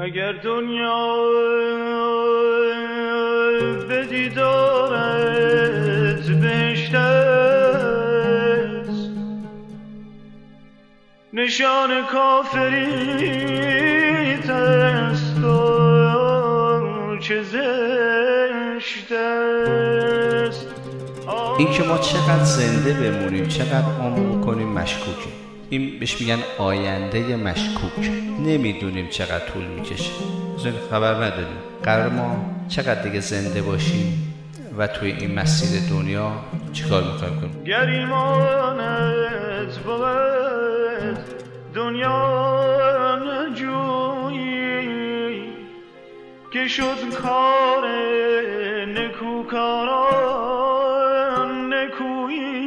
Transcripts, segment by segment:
اگر دنیا به دیدارت بهشت است، نشان کافریت است و چه زشت است. این که ما چقدر زنده بمونیم، چقدر عمر کنیم مشکوکه. این بهش میگن آینده مشکوک. نمیدونیم چقدر طول میکشه، خبر نداریم قرار ما چقدر دیگه زنده باشیم و توی این مسیر دنیا چیکار میخوایم کنیم. گر ایمانت بود دنیا نجویی، که شد کار نکوکاران نکویی.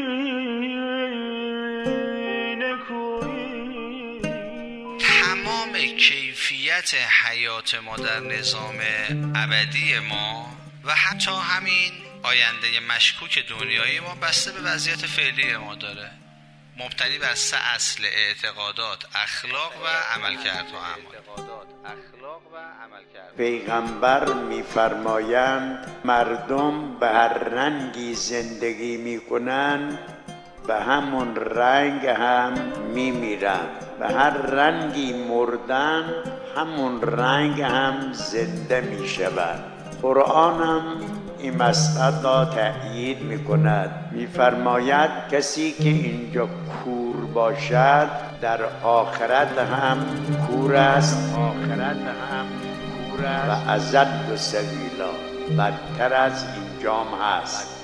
تمام کیفیت حیات ما در نظام ابدی ما و حتی همین آینده مشکوک دنیای ما بسته به وضعیت فعلی ما داره، مبتنی بر 3 اصل: اعتقادات، اخلاق و عملکردها. پیغمبر می‌فرمایند مردم به هر رنگی زندگی می‌کنند به همون رنگ هم می‌میرند، به هر رنگی مردن همون رنگ هم زنده می‌شوند. قرآن هم این مسئله را تأیید می‌کند، می‌فرماید کسی که اینجا کور باشد در آخرت هم کور است، و ازد سبیلا، بدتر از اینجام هست.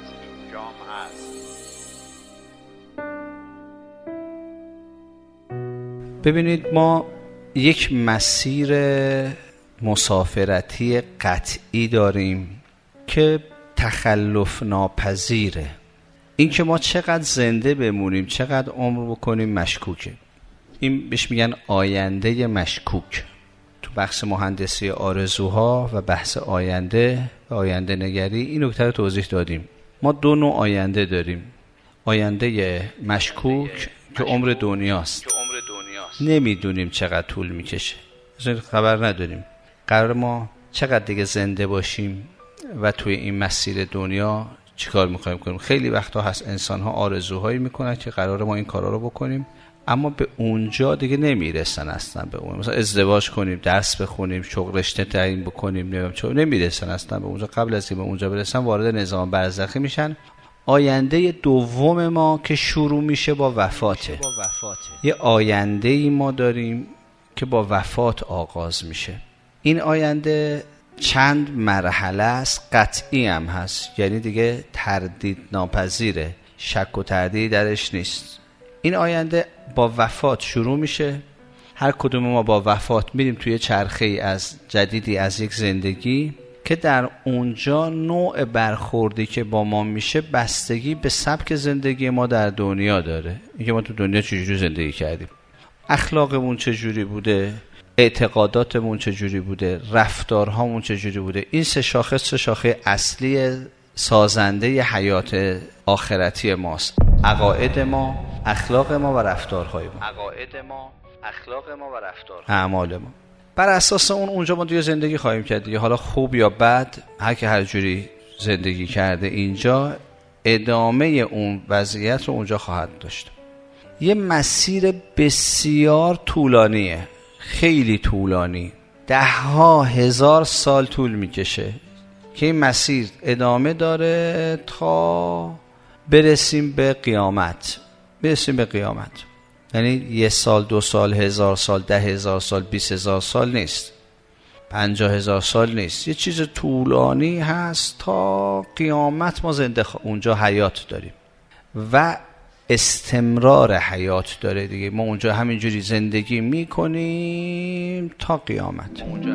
ببینید ما یک مسیر مسافرتی قطعی داریم که تخلف ناپذیره. این که ما چقدر زنده بمونیم، چقدر عمر بکنیم مشکوکه. این بهش میگن آینده مشکوک. تو بحث مهندسی آرزوها و بحث آینده و آینده نگری این نکته رو توضیح دادیم. ما 2 نوع آینده داریم: آینده مشکوک که عمر دنیاست، نمیدونیم چقدر طول میکشه، خبر نداریم قرار ما چقدر دیگه زنده باشیم و توی این مسیر دنیا چیکار میخوایم کنیم. خیلی وقتا هست انسان ها آرزوهایی میکنن که قرار ما این کارا رو بکنیم، اما به اونجا دیگه نمیرسن اصلا. به اون مثلا ازدواج کنیم، درس بخونیم، شغل رشته تعیین بکنیم، نمیرسن اصلا به اونجا. قبل از اینکه به اونجا برسن وارد نظام برزخی میشن. آینده دوم ما که شروع میشه با وفاته. یه آینده ای ما داریم که با وفات آغاز میشه. این آینده چند مرحله است، قطعی هم هست، یعنی دیگه تردید ناپذیره، شک و تردید درش نیست. این آینده با وفات شروع میشه. هر کدوم ما با وفات میریم توی چرخه‌ای از جدیدی از یک زندگی که در اونجا نوع برخوردی که با ما میشه بستگی به سبک زندگی ما در دنیا داره. اینکه ما تو دنیا چجوری زندگی کردیم، اخلاقمون چجوری بوده، اعتقاداتمون چجوری بوده، رفتارهامون چجوری بوده. این 3 شاخه اصلی سازنده حیات آخرتی ماست: عقاید ما، اخلاق ما و رفتارهای ما، اعمال ما. بر اساس اونجا ما دیگه زندگی خواهیم کرد دیگه. حالا خوب یا بد، هر جوری زندگی کرده اینجا ادامه اون وضعیت رو اونجا خواهد داشت. یه مسیر بسیار طولانیه، خیلی طولانی، 10,000 سال طول میکشه که این مسیر ادامه داره تا برسیم به قیامت. یعنی 1 سال، 2 سال، 1000 سال، 10,000 سال، 20,000 سال نیست، 50,000 سال نیست. یه چیز طولانی هست تا قیامت. ما زنده اونجا حیات داریم و استمرار حیات داره دیگه. ما اونجا همینجوری زندگی میکنیم تا قیامت.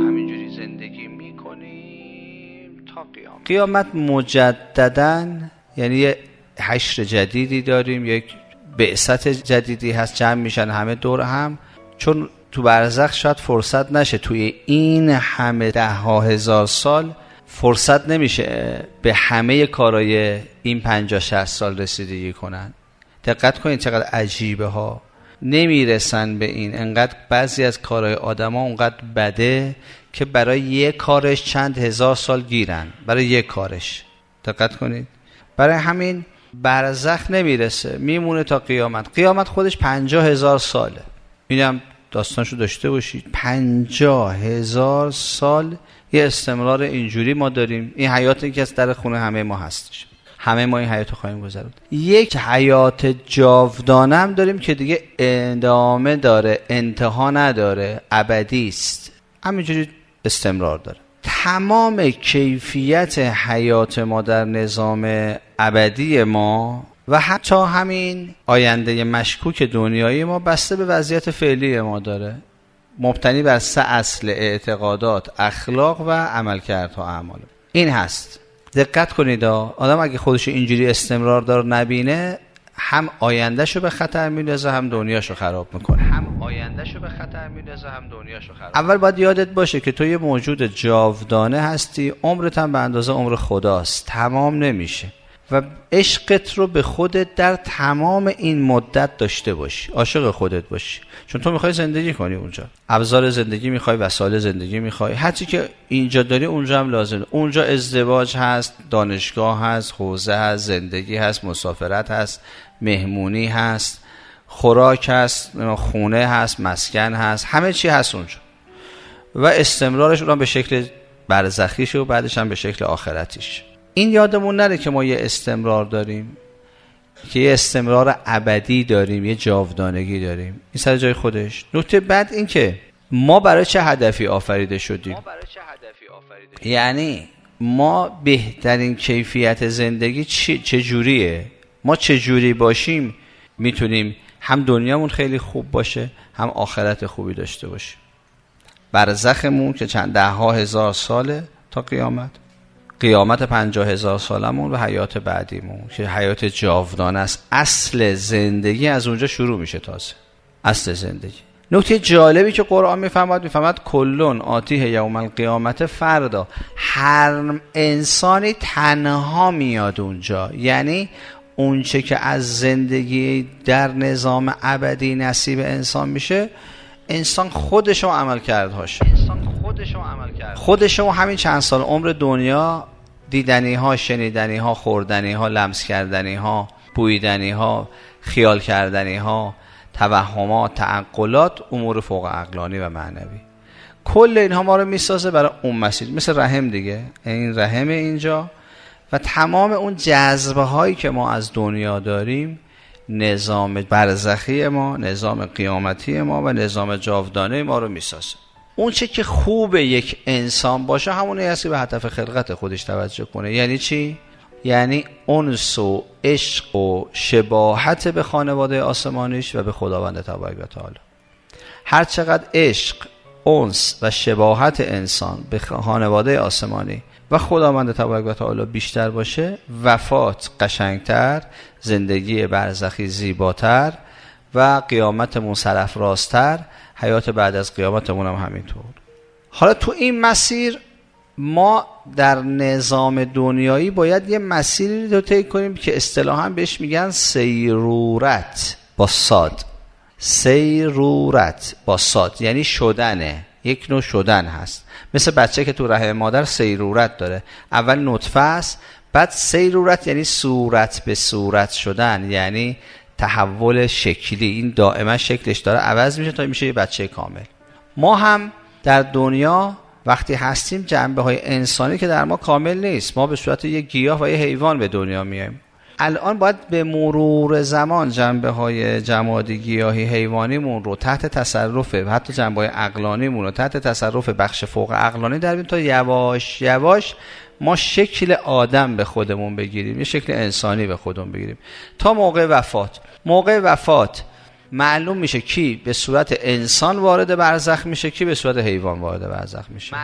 قیامت مجدداً یعنی یه حشر جدیدی داریم، یک بعثت جدیدی هست، جمع میشن همه دور هم. چون تو برزخ شاید فرصت نشه توی این همه 10,000 سال فرصت نمیشه به همه کارهای این 50-60 سال رسیدگی کنن. دقت کنید چقدر عجیبه ها. نمیرسن به این. انقدر بعضی از کارهای آدم ها اونقدر بده که برای یک کارش چند هزار سال گیرن، برای یک کارش. دقت کنید. برای همین برزخ نمیرسه، میمونه تا قیامت. قیامت خودش 50,000 ساله. اینم داستانشو داشته باشید. 50,000 سال یه استمرار اینجوری ما داریم. این حیاتی که از در خونه همه ما هستش، همه ما این حیاتو خواهیم گذرد. یک حیات جاودانه هم داریم که دیگه ادامه داره، انتها نداره، ابدی است، همینجوری استمرار داره. تمام کیفیت حیات ما در نظام ابدی ما و حتی همین آینده مشکوک دنیای ما بسته به وضعیت فعلی ما داره، مبتنی بر 3 اصل: اعتقادات، اخلاق و عملکردها، اعمال. این هست. دقت کنید، آدم اگه خودش اینجوری استمرار دار نبینه، هم آیندهشو به خطر میندازه، هم دنیاشو خراب میکنه. اول باید یادت باشه که تو یه موجود جاودانه هستی، عمرت هم به اندازه عمر خداست، تمام نمیشه. و عشقت رو به خودت در تمام این مدت داشته باشی، عاشق خودت باشی، چون تو میخوای زندگی کنی اونجا. ابزار زندگی میخوای، وسایل زندگی میخوای، هرچی که اینجا داری اونجا هم لازمه. اونجا ازدواج هست، دانشگاه هست، حوزه هست، زندگی هست، مسافرت هست، مهمونی هست، خوراک هست، خونه هست، مسکن هست، همه چی هست اونجا. و استمرارش اونم به شکل برزخیشه و بعدش هم به شکل آخرتیش. این یادمون نره که ما یه استمرار داریم، که یه استمرار ابدی داریم، یه جاودانگی داریم. این سر جای خودش. نکته بعد این که ما برای چه هدفی آفریده شدیم. یعنی ما بهترین کیفیت زندگی چه جوریه؟ ما چه جوری باشیم میتونیم هم دنیامون خیلی خوب باشه، هم آخرت خوبی داشته باشیم. برزخمون که چند 10,000 ساله تا قیامت 50,000 سالمون و حیات بعدیمون که حیات جاودانه است. اصل زندگی از اونجا شروع میشه. تازه اصل زندگی. نکته جالبی که قرآن میفهمد کلون آتیه یوم القیامت فردا. هر انسانی تنها میاد اونجا، یعنی اونچه که از زندگی در نظام ابدی نصیب انسان میشه، انسان خودش و عمل کردهاش، خودش و همین چند سال عمر دنیا، دیدنی ها، شنیدنی ها، خوردنی ها، لمس کردنی ها، بویدنی ها، خیال کردنی ها، توهمات، تعقلات، امور فوق عقلانی و معنوی. کل اینها ما رو میسازه برای اون مسیر. مثل رحم دیگه، این رحم اینجا و تمام اون جذبه هایی که ما از دنیا داریم، نظام برزخی ما، نظام قیامتی ما و نظام جاودانه ما رو میسازه. اون چه که خوب یک انسان باشه همونه هستی به هدف خلقت خودش توجه کنه. یعنی چی؟ یعنی انس و عشق و شباهت به خانواده آسمانیش و به خداوند تبارک و تعالی. هر چقدر عشق، انس و شباهت انسان به خانواده آسمانی و خداوند تبارک و تعالی بیشتر باشه، وفات قشنگتر، زندگی برزخی زیباتر و قیامتمون سرافرازتر، حیات بعد از قیامتمون هم همینطور. حالا تو این مسیر ما در نظام دنیایی باید یه مسیری رو طی کنیم که اصطلاحاً بهش میگن سیرورت با صاد. سیرورت با صاد یعنی شدنه، یک نوع شدن هست. مثل بچه که تو رحم مادر سیرورت داره، اول نطفه است، بعد سیرورت یعنی صورت به صورت شدن، یعنی تحول شکلی. این دائما شکلش داره عوض میشه تا میشه یه بچه کامل. ما هم در دنیا وقتی هستیم جنبه های انسانی که در ما کامل نیست، ما به صورت یک گیاه و یک حیوان به دنیا میایم. الان باید به مرور زمان جنبه های جمادی، گیاهی، حیوانیمون رو تحت تصرف و حتی جنبه های عقلانیمون رو تحت تصرف بخش فوق عقلانی در بیاریم تا یواش یواش ما شکل آدم به خودمون بگیریم، یه شکل انسانی به خودمون بگیریم. تا موقع وفات معلوم میشه کی به صورت انسان وارد برزخ میشه، کی به صورت حیوان وارد برزخ میشه.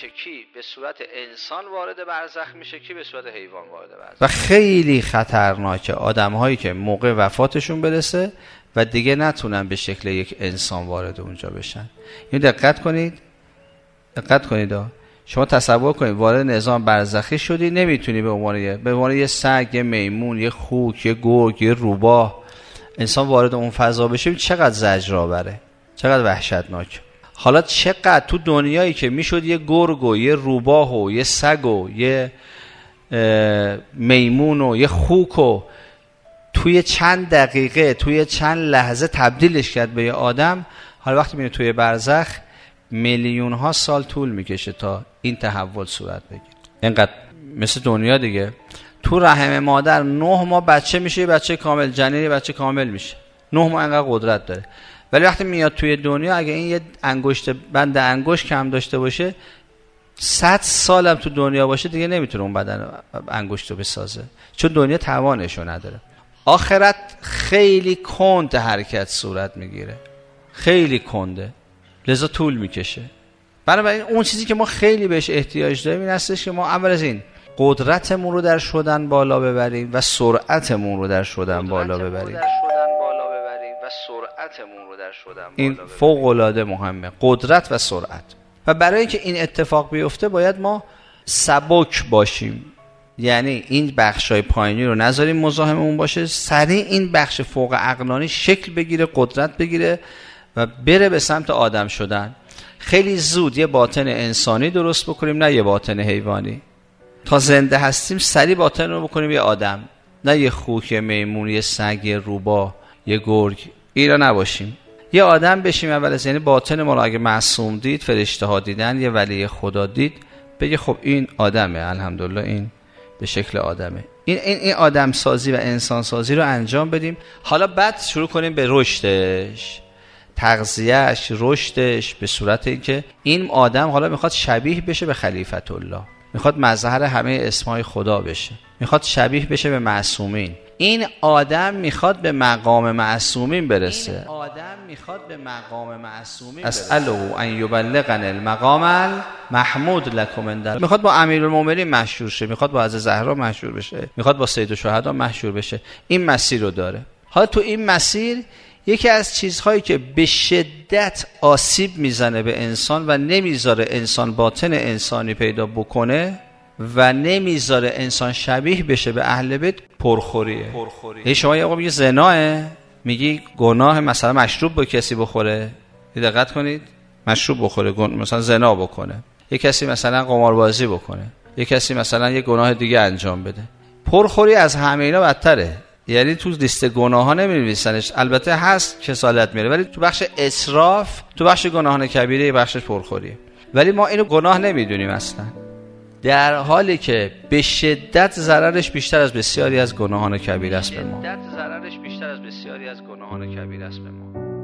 و خیلی خطرناکه آدم‌هایی که موقع وفاتشون برسه و دیگه نتونن به شکل یک انسان وارد اونجا بشن. اینو دقت کنید. شما تصور کنید وارد نظام برزخی شدی، نمیتونی به عنوان یه سگ، یه میمون، یه خوک، یه گرگ، یه روباه انسان وارد اون فضا بشه چقدر زجرآوره، چقدر وحشتناک. حالا چقدر تو دنیایی که میشد یه گرگ و یه روباه و یه سگ و یه میمون و یه خوک و توی چند دقیقه توی چند لحظه تبدیلش کرد به یه آدم، حالا وقتی میره توی برزخ میلیون ها سال طول میکشه تا این تحول صورت بگیره. اینقدر مثل دنیا دیگه، تو رحم مادر 9 ماه بچه میشه، بچه کامل، جنین بچه کامل میشه، 9 ماه انقدر قدرت داره. ولی وقتی میاد توی دنیا اگه این یه انگشت بند انگشت کم داشته باشه 100 سالم تو دنیا باشه دیگه نمیتونه اون بدن انگشت رو بسازه، چون دنیا توانشو نداره. آخرت خیلی کند حرکت صورت میگیره، خیلی کنده، لذا طول میکشه. بنابراین اون چیزی که ما خیلی بهش احتیاج داریم این هستش که ما اول از این قدرتمون رو در شدن بالا ببریم و سرعتمون رو در شدن بالا ببریم. این فوق العاده مهمه، قدرت و سرعت. و برای اینکه این اتفاق بیفته باید ما سبک باشیم، یعنی این بخشای پایینی رو نذاریم مزاحم اون باشه، سریع این بخش فوق عقلانی شکل بگیره، قدرت بگیره و بره به سمت آدم شدن. خیلی زود یه باطن انسانی درست بکنیم، نه یه باطن حیوانی. تا زنده هستیم سریع باطن رو بکنیم یه آدم، نه یه خوک، یه میمون، یه سگ، یه روباه، یه گرگ. اینا نباشیم، یه آدم بشیم اول از. یعنی باطن ما رو اگه معصوم دید، فرشته ها دیدن، یه ولی خدا دید، بگه خب این آدمه، الحمدلله این به شکل آدمه. این آدم سازی و انسان سازی رو انجام بدیم. حالا بعد شروع کنیم به رشدش، تغذیهش، رشدش، به صورت اینکه این آدم حالا میخواد شبیه بشه به خلیفت الله، میخواد مظهر همه اسمای خدا بشه، میخواد شبیه بشه به معصومین. این آدم میخواد به مقام معصومین برسه. اسأله ان یبلغن المقام المحمود لکم اندر. میخواد با امیرالمومنین مشهور شه، میخواد با حضرت زهرا مشهور بشه، میخواد با سید الشهدا مشهور بشه. این مسیر رو داره. حالا تو این مسیر یکی از چیزهایی که به شدت آسیب میزنه به انسان و نمیذاره انسان باطن انسانی پیدا بکنه و نمیذاره انسان شبیه بشه به اهل بیت، پرخوریه. شما یه میگی زناه، میگی گناه، مثلا مشروب با کسی بخوره، دقت کنید، مشروب بخوره، مثلا زنا بکنه، یه کسی مثلا قماربازی بکنه، یه کسی مثلا یه گناه دیگه انجام بده. پرخوری از همه اینا بدتره. یعنی تو لیست گناه ها نمی‌نویسنش، البته هست کسالت میره، ولی تو بخش اسراف، تو بخش گناهان کبیره بخشش پرخوریه. ولی ما اینو گناه نمیدونیم اصلا، در حالی که به شدت ضررش بیشتر از بسیاری از گناهان کبیره است به ما.